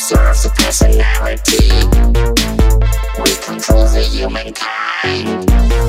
serves a personality. We control the humankind.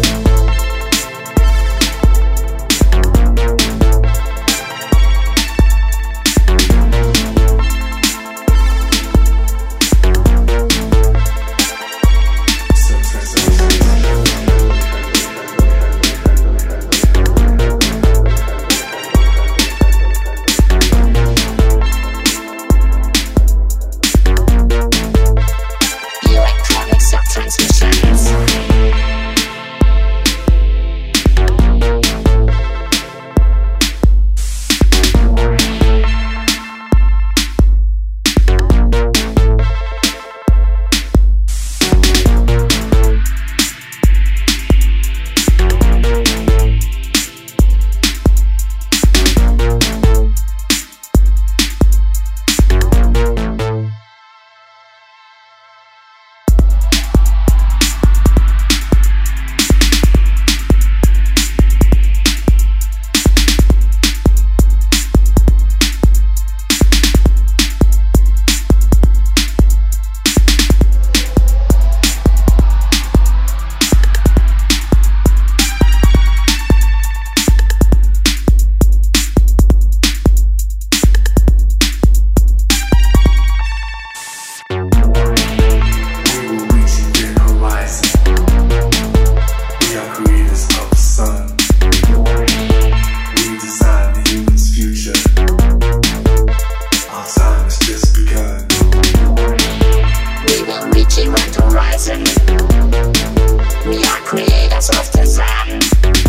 We are creators of the sun.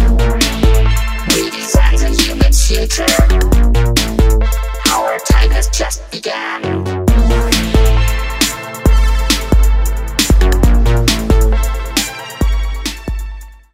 We design the human future. Our time has just begun.